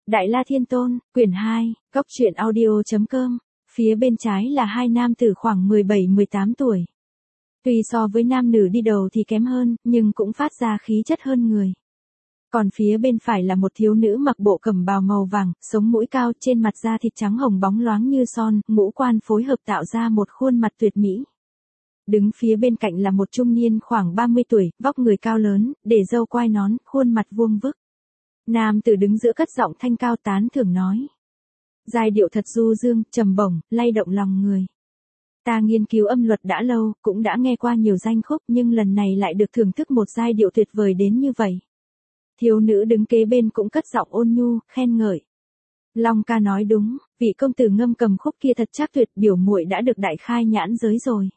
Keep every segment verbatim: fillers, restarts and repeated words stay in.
Đại La Thiên Tôn, quyển hai, góc truyện audio chấm com. Phía bên trái là hai nam tử khoảng mười bảy mười tám tuổi. Tuy so với nam nữ đi đầu thì kém hơn, nhưng cũng phát ra khí chất hơn người. Còn phía bên phải là một thiếu nữ mặc bộ cẩm bào màu vàng, sống mũi cao, trên mặt da thịt trắng hồng bóng loáng như son, ngũ quan phối hợp tạo ra một khuôn mặt tuyệt mỹ. Đứng phía bên cạnh là một trung niên khoảng ba mươi tuổi, vóc người cao lớn, để râu quai nón, khuôn mặt vuông vức. Nam tử đứng giữa cất giọng thanh cao tán thưởng nói. Giai điệu thật du dương, trầm bổng, lay động lòng người. Ta nghiên cứu âm luật đã lâu, cũng đã nghe qua nhiều danh khúc, nhưng lần này lại được thưởng thức một giai điệu tuyệt vời đến như vậy. Thiếu nữ đứng kế bên cũng cất giọng ôn nhu, khen ngợi. Long ca nói đúng, vị công tử ngâm cầm khúc kia thật chắc tuyệt, biểu muội đã được đại khai nhãn giới rồi.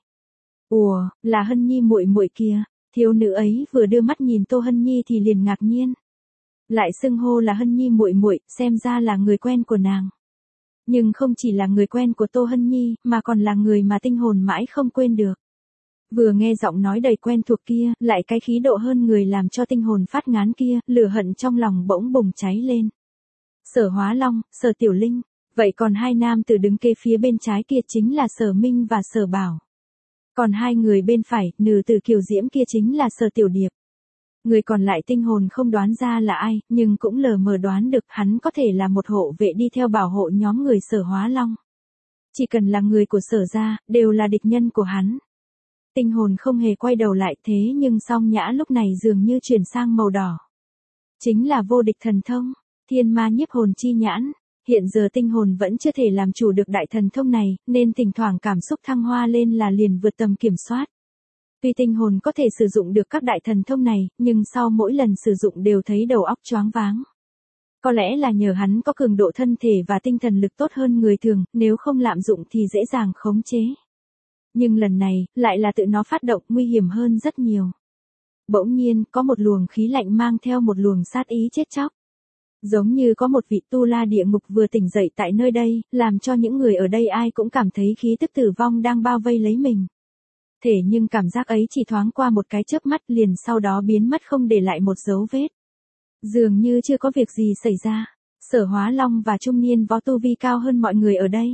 Ủa, là Hân Nhi muội muội kia. Thiếu nữ ấy vừa đưa mắt nhìn Tô Hân Nhi thì liền ngạc nhiên. Lại xưng hô là Hân Nhi muội muội, xem ra là người quen của nàng. Nhưng không chỉ là người quen của Tô Hân Nhi, mà còn là người mà tinh hồn mãi không quên được. Vừa nghe giọng nói đầy quen thuộc kia, lại cái khí độ hơn người làm cho tinh hồn phát ngán kia, lửa hận trong lòng bỗng bùng cháy lên. Sở Hóa Long, Sở Tiểu Linh, vậy còn hai nam tử đứng kế phía bên trái kia chính là Sở Minh và Sở Bảo. Còn hai người bên phải, nữ tử kiều diễm kia chính là Sở Tiểu Điệp. Người còn lại tinh hồn không đoán ra là ai, nhưng cũng lờ mờ đoán được hắn có thể là một hộ vệ đi theo bảo hộ nhóm người Sở Hóa Long. Chỉ cần là người của Sở gia, đều là địch nhân của hắn. Tinh hồn không hề quay đầu lại, thế nhưng song nhã lúc này dường như chuyển sang màu đỏ. Chính là vô địch thần thông, thiên ma nhiếp hồn chi nhãn. Hiện giờ tinh hồn vẫn chưa thể làm chủ được đại thần thông này, nên thỉnh thoảng cảm xúc thăng hoa lên là liền vượt tầm kiểm soát. Tuy tinh hồn có thể sử dụng được các đại thần thông này, nhưng sau mỗi lần sử dụng đều thấy đầu óc choáng váng. Có lẽ là nhờ hắn có cường độ thân thể và tinh thần lực tốt hơn người thường, nếu không lạm dụng thì dễ dàng khống chế. Nhưng lần này, lại là tự nó phát động, nguy hiểm hơn rất nhiều. Bỗng nhiên, có một luồng khí lạnh mang theo một luồng sát ý chết chóc. Giống như có một vị tu la địa ngục vừa tỉnh dậy tại nơi đây, làm cho những người ở đây ai cũng cảm thấy khí tức tử vong đang bao vây lấy mình. Thế nhưng cảm giác ấy chỉ thoáng qua một cái chớp mắt, liền sau đó biến mất không để lại một dấu vết. Dường như chưa có việc gì xảy ra. Sở Hóa Long và trung niên võ tu vi cao hơn mọi người ở đây.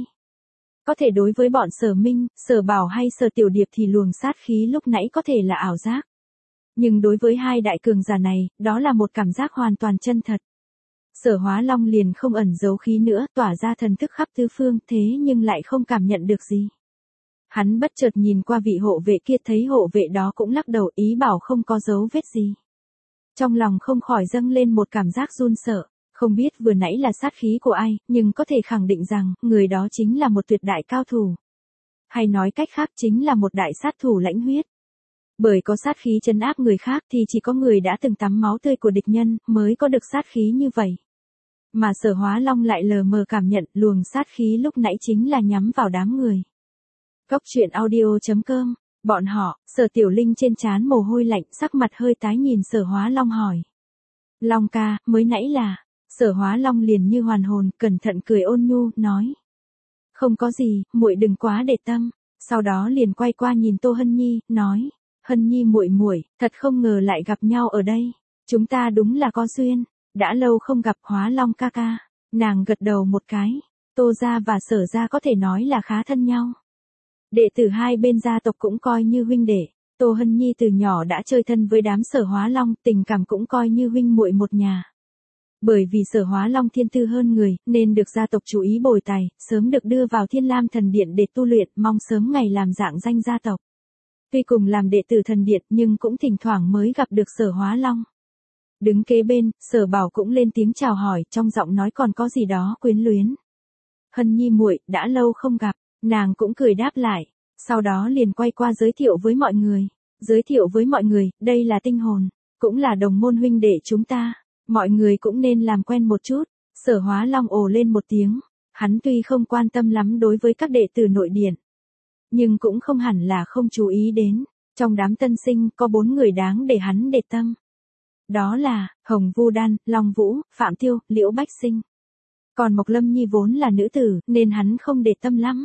Có thể đối với bọn Sở Minh, Sở Bảo hay Sở Tiểu Điệp thì luồng sát khí lúc nãy có thể là ảo giác. Nhưng đối với hai đại cường giả này, đó là một cảm giác hoàn toàn chân thật. Sở Hóa Long liền không ẩn giấu khí nữa, tỏa ra thần thức khắp tứ phương, thế nhưng lại không cảm nhận được gì. Hắn bất chợt nhìn qua vị hộ vệ kia, thấy hộ vệ đó cũng lắc đầu, ý bảo không có dấu vết gì. Trong lòng không khỏi dâng lên một cảm giác run sợ, không biết vừa nãy là sát khí của ai, nhưng có thể khẳng định rằng, người đó chính là một tuyệt đại cao thủ. Hay nói cách khác chính là một đại sát thủ lãnh huyết. Bởi có sát khí trấn áp người khác thì chỉ có người đã từng tắm máu tươi của địch nhân, mới có được sát khí như vậy. Mà Sở Hóa Long lại lờ mờ cảm nhận luồng sát khí lúc nãy chính là nhắm vào đám người. Góc truyện audio chấm com, bọn họ, Sở Tiểu Linh trên trán mồ hôi lạnh, sắc mặt hơi tái nhìn Sở Hóa Long hỏi. Long ca, mới nãy là, Sở Hóa Long liền như hoàn hồn, cẩn thận cười ôn nhu, nói. Không có gì, muội đừng quá để tâm, sau đó liền quay qua nhìn Tô Hân Nhi, nói. Hân Nhi muội muội, thật không ngờ lại gặp nhau ở đây, chúng ta đúng là có duyên, đã lâu không gặp Hóa Long ca ca. Nàng gật đầu một cái, Tô gia và Sở gia có thể nói là khá thân nhau. Đệ tử hai bên gia tộc cũng coi như huynh đệ, Tô Hân Nhi từ nhỏ đã chơi thân với đám Sở Hóa Long, tình cảm cũng coi như huynh muội một nhà. Bởi vì Sở Hóa Long thiên tư hơn người, nên được gia tộc chú ý bồi tài, sớm được đưa vào Thiên Lam Thần Điện để tu luyện, mong sớm ngày làm dạng danh gia tộc. Tuy cùng làm đệ tử thần điện nhưng cũng thỉnh thoảng mới gặp được Sở Hóa Long. Đứng kế bên, Sở Bảo cũng lên tiếng chào hỏi, trong giọng nói còn có gì đó quyến luyến. Hân Nhi muội, đã lâu không gặp, nàng cũng cười đáp lại, sau đó liền quay qua giới thiệu với mọi người. Giới thiệu với mọi người, đây là tinh hồn, cũng là đồng môn huynh đệ chúng ta, mọi người cũng nên làm quen một chút. Sở Hóa Long ồ lên một tiếng, hắn tuy không quan tâm lắm đối với các đệ tử nội điện, nhưng cũng không hẳn là không chú ý đến, trong đám tân sinh có bốn người đáng để hắn để tâm. Đó là, Hồng Vu Đan, Long Vũ, Phạm Tiêu, Liễu Bách Sinh. Còn Mộc Lâm Nhi vốn là nữ tử, nên hắn không để tâm lắm.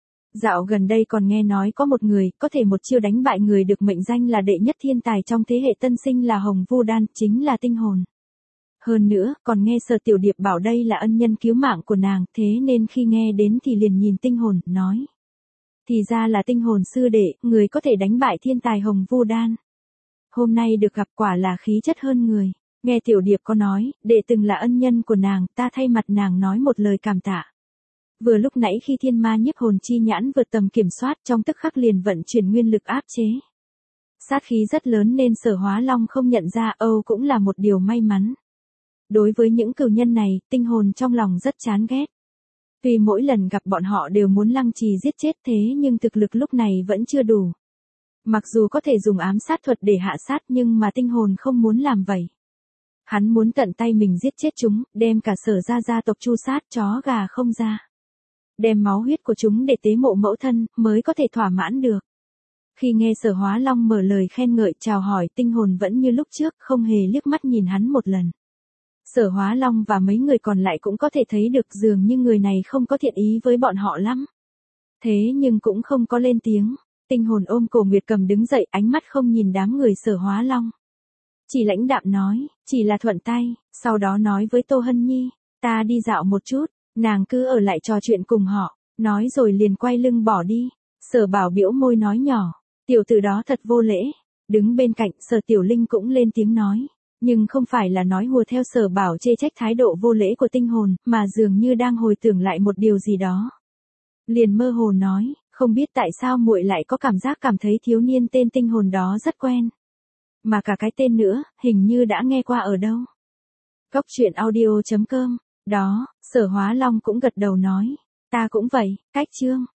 Dạo gần đây còn nghe nói có một người, có thể một chiêu đánh bại người được mệnh danh là đệ nhất thiên tài trong thế hệ tân sinh là Hồng Vu Đan, chính là tinh hồn. Hơn nữa, còn nghe Sở Tiểu Điệp bảo đây là ân nhân cứu mạng của nàng, thế nên khi nghe đến thì liền nhìn tinh hồn, nói. Thì ra là tinh hồn sư đệ, người có thể đánh bại thiên tài Hồng Vu Đan. Hôm nay được gặp quả là khí chất hơn người. Nghe Tiểu Điệp có nói, đệ từng là ân nhân của nàng, ta thay mặt nàng nói một lời cảm tạ. Vừa lúc nãy khi thiên ma nhiếp hồn chi nhãn vượt tầm kiểm soát trong tức khắc liền vận chuyển nguyên lực áp chế. Sát khí rất lớn nên Sở Hóa Long không nhận ra Âu cũng là một điều may mắn. Đối với những cừu nhân này, tinh hồn trong lòng rất chán ghét. Tuy mỗi lần gặp bọn họ đều muốn lăng trì giết chết thế nhưng thực lực lúc này vẫn chưa đủ. Mặc dù có thể dùng ám sát thuật để hạ sát nhưng mà tinh hồn không muốn làm vậy. Hắn muốn tận tay mình giết chết chúng, đem cả Sở gia gia tộc tru sát chó gà không ra. Đem máu huyết của chúng để tế mộ mẫu thân, mới có thể thỏa mãn được. Khi nghe Sở Hóa Long mở lời khen ngợi chào hỏi, tinh hồn vẫn như lúc trước, không hề liếc mắt nhìn hắn một lần. Sở Hóa Long và mấy người còn lại cũng có thể thấy được dường như người này không có thiện ý với bọn họ lắm. Thế nhưng cũng không có lên tiếng. Tinh hồn ôm cổ Nguyệt Cầm đứng dậy, ánh mắt không nhìn đám người Sở Hóa Long. Chỉ lãnh đạm nói, chỉ là thuận tay, sau đó nói với Tô Hân Nhi, ta đi dạo một chút, nàng cứ ở lại trò chuyện cùng họ, nói rồi liền quay lưng bỏ đi. Sở Bảo biểu môi nói nhỏ, tiểu tử đó thật vô lễ. Đứng bên cạnh, Sở Tiểu Linh cũng lên tiếng nói, nhưng không phải là nói hùa theo Sở Bảo chê trách thái độ vô lễ của tinh hồn, mà dường như đang hồi tưởng lại một điều gì đó. Liền mơ hồ nói, không biết tại sao muội lại có cảm giác cảm thấy thiếu niên tên tinh hồn đó rất quen. Mà cả cái tên nữa, hình như đã nghe qua ở đâu. Cốc truyện audio chấm com, đó, Sở Hóa Long cũng gật đầu nói, ta cũng vậy, cách chương.